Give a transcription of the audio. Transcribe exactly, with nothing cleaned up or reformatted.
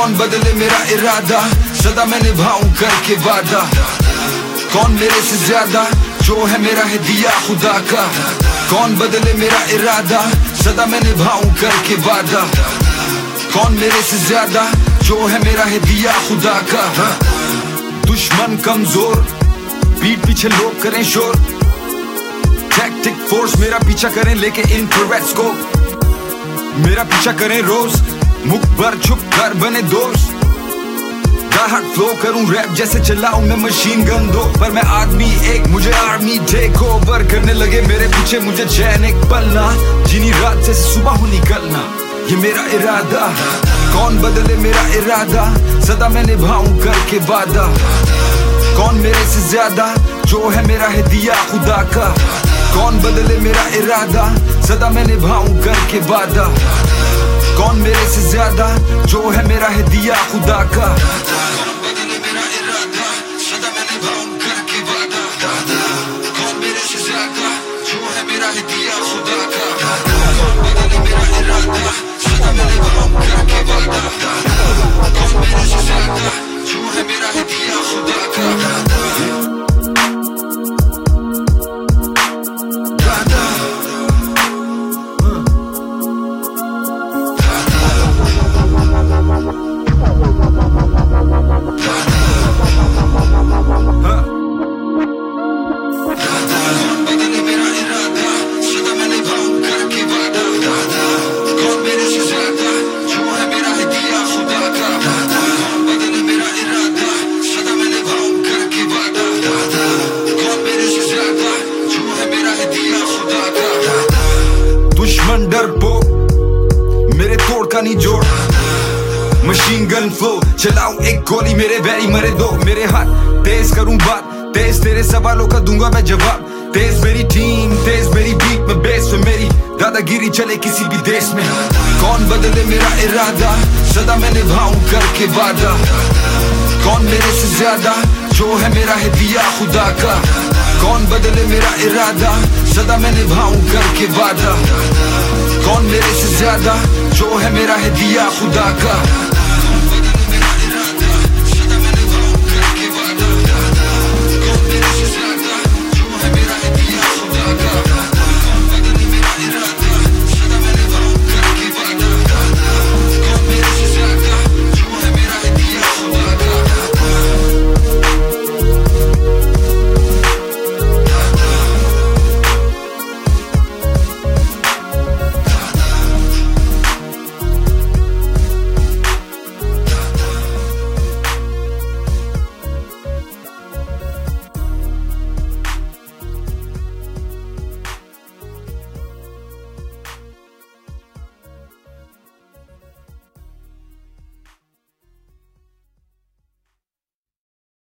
कौन बदले मेरा इरादा, सदा मैं निभाऊं करके वादा। कौन मेरे से ज्यादा, जो है मेरा है दिया खुदा का। कौन बदले मेरा इरादा, सदा मैं निभाऊं करके वादा। कौन मेरे से ज्यादा, जो है मेरा है दिया खुदा का। दुश्मन कमजोर, पीठ पीछे लोग करें शोर। टैक्टिक फोर्स मेरा पीछा करें लेके इंफ्रारेड स्कोप। मेरा पीछा करें रोज, मुख पर छुप कर बने दोस्त। गाहट फ्लो करूं रैप जैसे चलाऊं मैं मशीन गन दो। पर मैं आदमी एक, मुझे आर्मी टेक ओवर करने लगे मेरे पीछे। मुझे चैन एक पलना, जिनी रात से सुबह हो निकलना, ये मेरा इरादा। कौन बदले मेरा इरादा, सदा मैं निभाऊं करके वादा। कौन मेरे से ज्यादा, जो है मेरा है दिया खुदा का। कौन बदले मेरा इरादा, सदा मैं निभाऊं करके वादा। कौन मेरे से ज्यादा, जो है मेरा है दिया खुदा का। कौन बदले मेरा इरादा, सदा मैं निभाऊं करके वादा। कौन मेरे से ज्यादा, जो है मेरा है दिया खुदा का। कौन बदले मेरा इरादा, सदा मैं निभाऊं करके वादा। कौन मेरे से ज्यादा, जो है मेरा है दिया खुदा का। दुश्मन डरपोक, मेरे तोड़ का नहीं जोड़। मशीन गन फ्लो, चलाऊं एक गोली मेरे वैरी मरे दो। मेरे हाथ तेज करूं बात, तेज तेरे सवालों का दूंगा मैं जवाब। तेज मेरी टीम, तेज मेरी बीट में बेस में मेरी दादागिरी चले किसी भी देश में। कौन बदले मेरा इरादा, सदा मैं निभाऊं करके वादा। कौन मेरे से ज्यादा, जो है मेरा है दिया खुदा का। कौन बदले मेरा इरादा, सदा मैं निभाऊं करके वादा। कौन मेरे से ज्यादा, जो है मेरा है दिया खुदा का।